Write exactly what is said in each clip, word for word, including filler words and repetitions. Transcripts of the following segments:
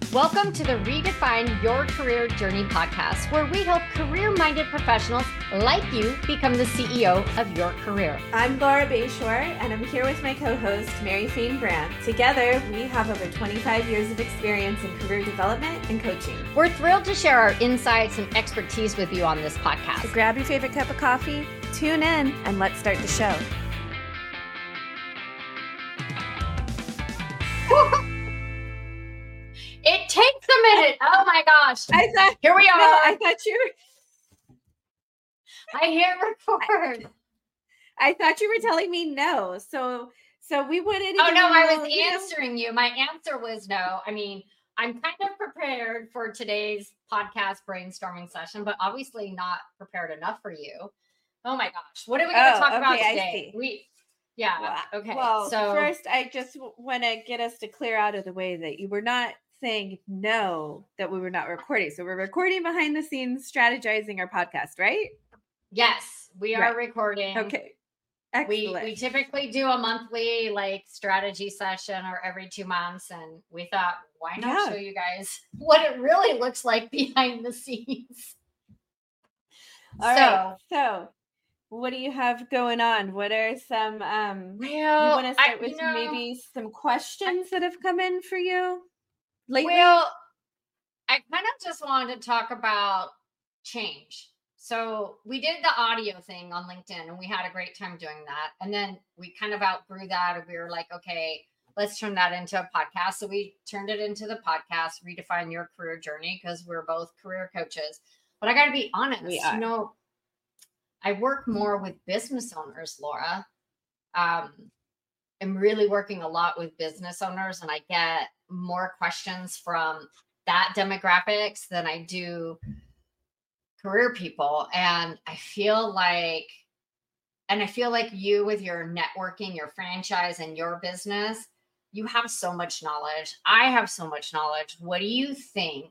Welcome to the Redefine Your Career Journey podcast, where we help career-minded professionals like you become the C E O of your career. I'm Laura Bayshore, and I'm here with my co-host, Mary Fane Brandt. Together, we have over twenty-five years of experience in career development and coaching. We're thrilled to share our insights and expertise with you on this podcast. So grab your favorite cup of coffee, tune in, and let's start the show. It takes a minute. Oh my gosh. I thought, Here we are. No, I thought you were. I hit record. I, I thought you were telling me no. So, so we went in. Oh no, I was answering you. My answer was no. I mean, I'm kind of prepared for today's podcast brainstorming session, but obviously not prepared enough for you. Oh my gosh. What are we going to oh, talk okay, about today? I We, yeah. Well, okay. Well, so first, I just want to get us to clear out of the way that you were not saying no, that we were not recording. So we're recording behind the scenes, strategizing our podcast, right? Yes, we are right. recording. Okay. Excellent. We we typically do a monthly like strategy session or every two months. And we thought, why not yeah. show you guys what it really looks like behind the scenes? All so, right. So what do you have going on? What are some, um, well, you want to start I, with you know, maybe some questions I, that have come in for you lately? Well, I kind of just wanted to talk about change. So we did the audio thing on LinkedIn and we had a great time doing that. And then we kind of outgrew that. And we were like, okay, let's turn that into a podcast. So we turned it into the podcast, Redefine Your Career Journey, because we're both career coaches. But I got to be honest, you know, I work more with business owners, Laura. Um, I'm really working a lot with business owners, and I get more questions from that demographics than I do career people. And I feel like, and I feel like you with your networking, your franchise, and your business, you have so much knowledge. I have so much knowledge. What do you think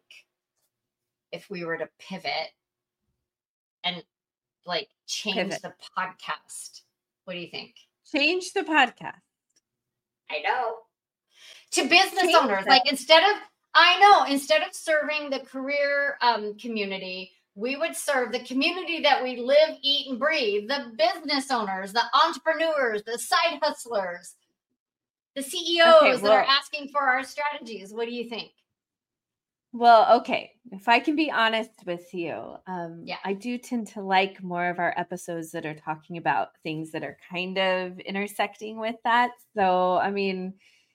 if we were to pivot and like change pivot. the podcast? What do you think? Change the podcast. I know. To business change owners, that. like instead of, I know, instead of serving the career um, community, we would serve the community that we live, eat, and breathe, the business owners, the entrepreneurs, the side hustlers, the C E Os okay, well, that are asking for our strategies. What do you think? Well, okay. If I can be honest with you, um, yeah. I do tend to like more of our episodes that are talking about things that are kind of intersecting with that. So, I mean,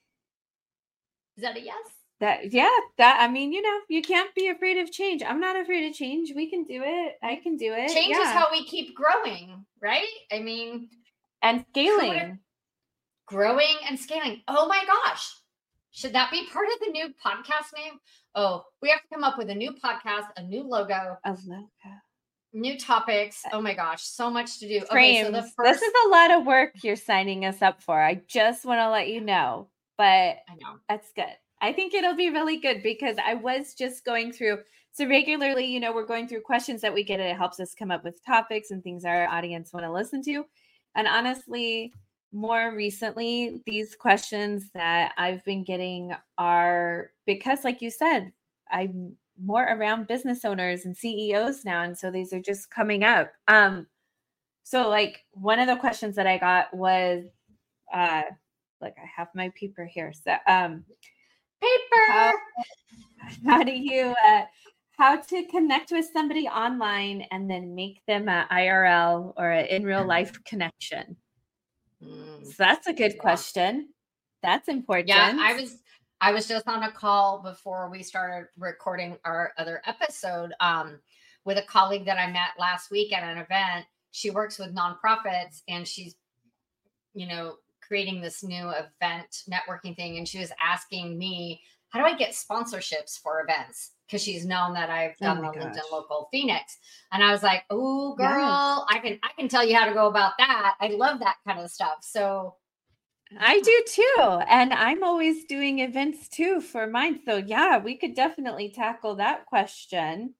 is that a yes? That yeah, that I mean, you know, you can't be afraid of change. I'm not afraid of change. We can do it. I can do it. Change yeah. is how we keep growing, right? I mean, and scaling. Growing and scaling. Oh my gosh. Should that be part of the new podcast name? Oh, we have to come up with a new podcast, a new logo, a logo, new topics. Oh my gosh, so much to do. Frames. Okay, so the first... This is a lot of work you're signing us up for. I just want to let you know, but I know that's good. I think it'll be really good because I was just going through. So regularly, you know, we're going through questions that we get. And it helps us come up with topics and things our audience want to listen to. And honestly, more recently, these questions that I've been getting are because, like you said, I'm more around business owners and C E Os now. And so these are just coming up. Um, so like one of the questions that I got was, uh, like I have my paper here. So, um, paper, how, how do you, uh, how to connect with somebody online and then make them an I R L or an in real life connection? Mm. So that's a good yeah. question. That's important. Yeah, I was I was just on a call before we started recording our other episode um, with a colleague that I met last week at an event. She works with nonprofits and she's, you know, creating this new event networking thing. And she was asking me, how do I get sponsorships for events? Because she's known that I've done oh the gosh. LinkedIn Local Phoenix. And I was like, oh, girl, yes. I can I can tell you how to go about that. I love that kind of stuff. So I do too. And I'm always doing events too for mine. So yeah, we could definitely tackle that question.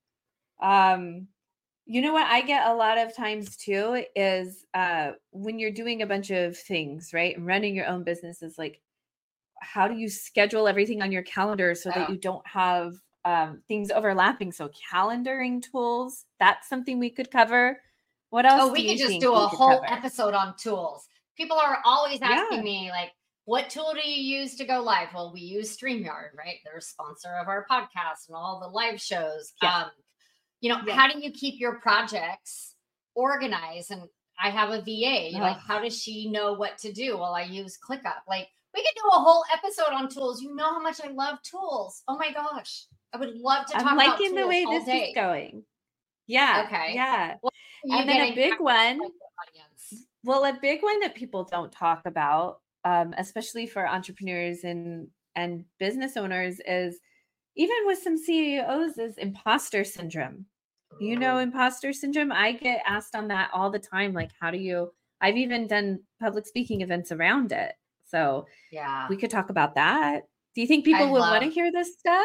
Um, you know what I get a lot of times too is uh, when you're doing a bunch of things, right? And running your own business is like, how do you schedule everything on your calendar so Oh. that you don't have um, things overlapping? So calendaring tools, that's something we could cover. What else? Oh, we do could you just think do we a could whole cover? episode on tools. People are always asking Yeah. me, like, what tool do you use to go live? Well, we use StreamYard, right? They're a sponsor of our podcast and all the live shows. Yeah. Um, you know, Yeah. how do you keep your projects organized? And I have a V A. Like, Ugh. how does she know what to do? Well, I use ClickUp. Like, we could do a whole episode on tools. You know how much I love tools. Oh my gosh. I would love to talk I'm about liking tools the way all this day. is going. Yeah. Okay. Yeah. What are you And then a getting big out of one. the audience? Well, a big one that people don't talk about, um, especially for entrepreneurs and and business owners, is even with some C E Os, is imposter syndrome. You know, imposter syndrome. I get asked on that all the time. Like, how do you? I've even done public speaking events around it. So Yeah. we could talk about that. Do you think people I would want to love- hear this stuff?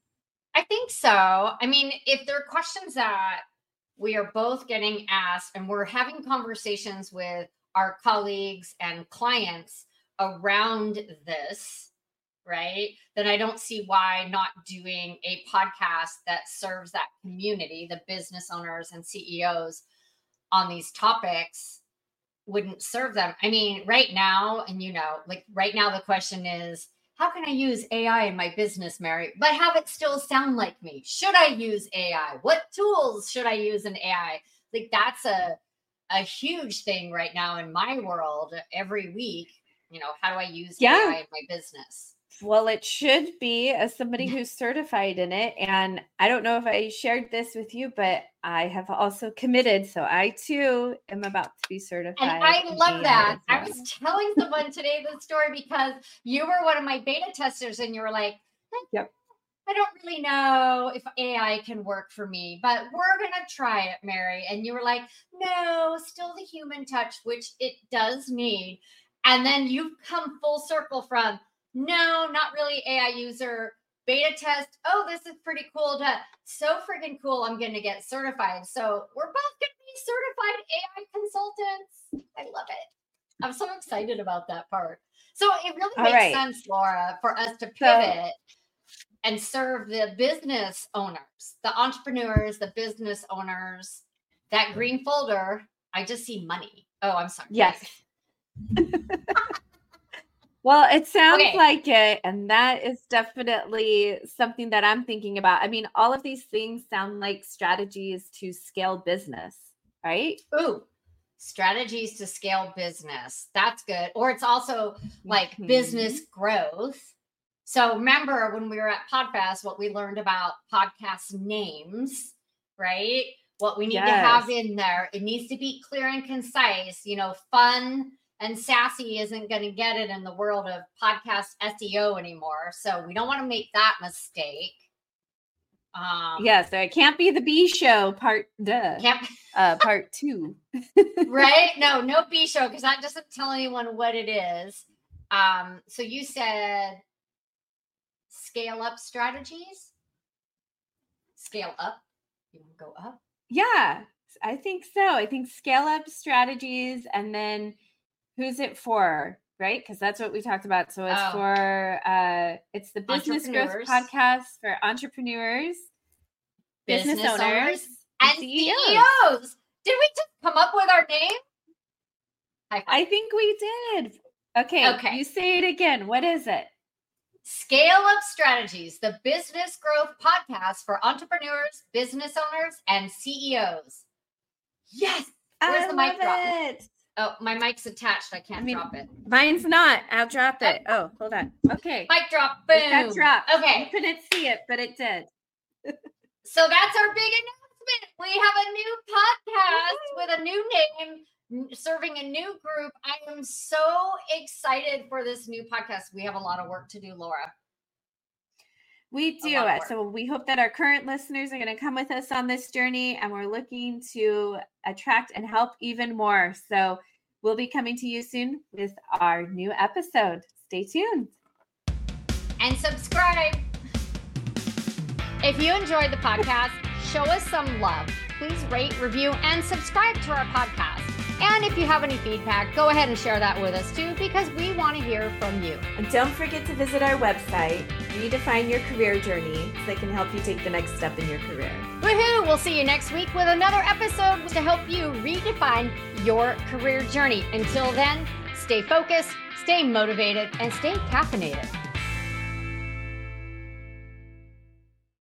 I think so. I mean, if there are questions that we are both getting asked and we're having conversations with our colleagues and clients around this, right? Then I don't see why not doing a podcast that serves that community, the business owners and C E Os on these topics wouldn't serve them. I mean, right now, and you know, like right now the question is, how can I use A I in my business, Mary, but have it still sound like me? Should I use A I? What tools should I use in A I? Like that's a a huge thing right now in my world every week. You know, how do I use Yeah. A I in my business? Well, it should be, as somebody who's certified in it. And I don't know if I shared this with you, but I have also committed. So I too am about to be certified. And I in love A I that. as I well. was telling someone today the story because you were one of my beta testers and you were like, Yep. I don't really know if A I can work for me, but we're going to try it, Mary. And you were like, no, still the human touch, which it does need. And then you've come full circle from, no, not really A I user, beta test. Oh, this is pretty cool. To, so freaking cool. I'm going to get certified. So we're both going to be certified A I consultants. I love it. I'm so excited about that part. So it really All makes right. sense, Laura, for us to So- pivot and serve the business owners, the entrepreneurs, the business owners. That green folder, I just see money. Oh, I'm sorry. Yes. Well, it sounds Okay. like it. And that is definitely something that I'm thinking about. I mean, all of these things sound like strategies to scale business, right? Ooh, strategies to scale business. That's good. Or it's also like Mhm. business growth. So remember when we were at PodFest, what we learned about podcast names, right? What we need to have Yes. in there. It needs to be clear and concise, you know, fun and sassy isn't going to get it in the world of podcast S E O anymore. So we don't want to make that mistake. Um, Yes, so it can't be the B show part duh, Can't, uh part two. right? No, no B show because that doesn't tell anyone what it is. Um, so you said scale up strategies? Scale up? You want to go up? Yeah, I think so. I think scale up strategies, and then who's it for, right? Because that's what we talked about. So it's Oh. for uh it's the business growth Entrepreneurs. podcast for entrepreneurs, business, Business owners, owners, and And C C E Os. E Os. Did we just come up with our name? High five. I think we did. Okay, Okay. you say it again. What is it? Scale Up Strategies, the business growth podcast for entrepreneurs, business owners, and C E Os. Yes. Where's I the mic love drop? it. Oh, my mic's attached. I can't I mean, drop it. Mine's not. I'll drop it. Oh, hold on. Okay. Mic drop. Boom. It got dropped. You Okay. couldn't see it, but it did. So that's our big announcement. We have a new podcast with a new name, n- serving a new group. I am so excited for this new podcast. We have a lot of work to do, Laura. We do. lot of So we hope that our current listeners are going to come with us on this journey, and we're looking to attract and help even more. So we'll be coming to you soon with our new episode. Stay tuned. And subscribe. If you enjoyed the podcast, show us some love. Please rate, review, and subscribe to our podcast. And if you have any feedback, go ahead and share that with us too, because we want to hear from you. And don't forget to visit our website, Redefine Your Career Journey, so that can help you take the next step in your career. Woohoo! We'll see you next week with another episode to help you redefine your career journey. Until then, stay focused, stay motivated, and stay caffeinated.